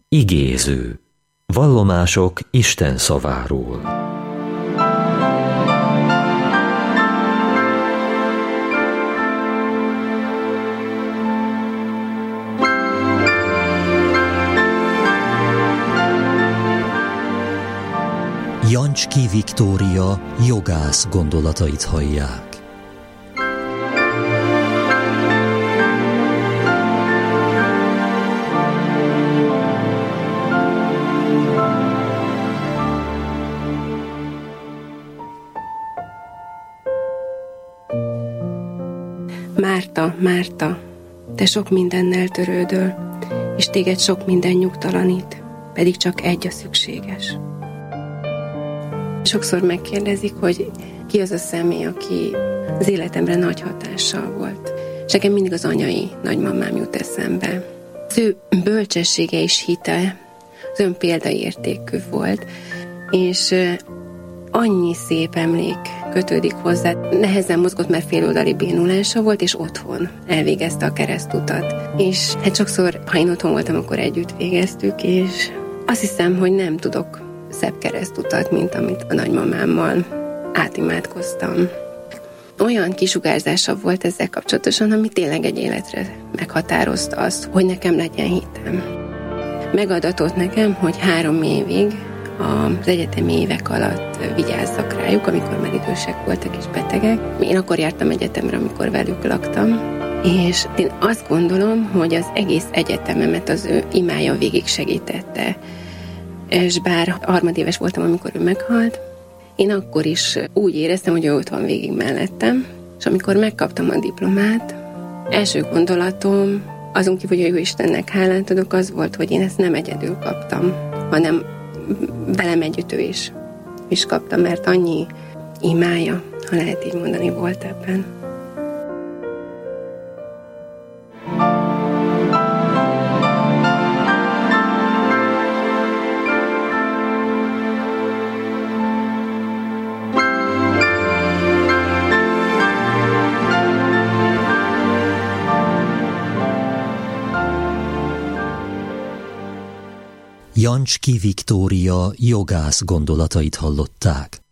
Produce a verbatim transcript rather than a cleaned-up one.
Igéző. Vallomások Isten szaváról. Jancski Viktória jogász gondolatait hallják. Márta, Márta, te sok mindennel törődöl, és téged sok minden nyugtalanít, pedig csak egy a szükséges. Sokszor megkérdezik, hogy ki az a személy, aki az életemre nagy hatással volt. És nekem mindig az anyai nagymamám jut eszembe. Az ő bölcsessége és hite az ön példaértékű volt, és annyi szép emlék kötődik hozzá. Nehezen mozgott, mert féloldali bénulása volt, és otthon elvégezte a keresztutat. És hát sokszor, ha én otthon voltam, akkor együtt végeztük, és azt hiszem, hogy nem tudok szebb keresztutat, mint amit a nagymamámmal átimádkoztam. Olyan kisugárzása volt ezzel kapcsolatosan, ami tényleg egy életre meghatározta azt, hogy nekem legyen hitem. Megadatott nekem, hogy három évig az egyetemi évek alatt vigyázzak rájuk, amikor már idősek voltak és betegek. Én akkor jártam egyetemre, amikor velük laktam, és én azt gondolom, hogy az egész egyetememet az ő imája végig segítette. És bár harmadéves voltam, amikor ő meghalt, én akkor is úgy éreztem, hogy ő ott van végig mellettem, és amikor megkaptam a diplomát, első gondolatom, azon kívül, hogy jó Istennek hálát adok, az volt, hogy én ezt nem egyedül kaptam, hanem velem együtt ő is, is kaptam, mert annyi imája, ha lehet így mondani, volt ebben. Jancski Viktória jogász gondolatait hallották.